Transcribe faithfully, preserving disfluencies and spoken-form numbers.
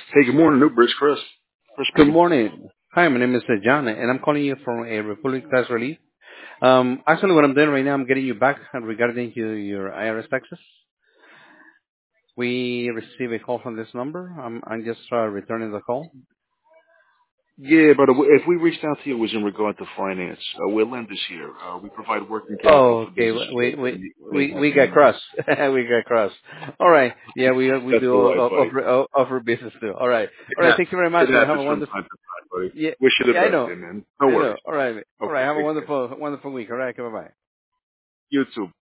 Hey, good morning, Newbridge. Chris. Chris Good speaking. morning. Hi, my name is uh, John, and I'm calling you from a Republic Tax Relief. Um, actually, what I'm doing right now, I'm getting you back regarding to your I R S taxes. We received a call from this number. I'm, I'm just uh, returning the call. Yeah, but if we reached out to you, it was in regard to finance. Uh, we're lenders here. Uh, we provide working capital Oh, for okay. businesses We that we may, may we have we got needs. crossed. we got crossed. All right. Yeah, we we That's do all right, o- buddy. offer o- offer business too. All right. It, All right. ha- Thank you very it much. Uh, Have happens a from wonderful. time to time, buddy. Yeah. Wish you the Yeah, I best, know. hey, man. No I worries. know. All right. All Okay, right. Have a take care. wonderful wonderful week. All right. Okay. Bye bye. You too.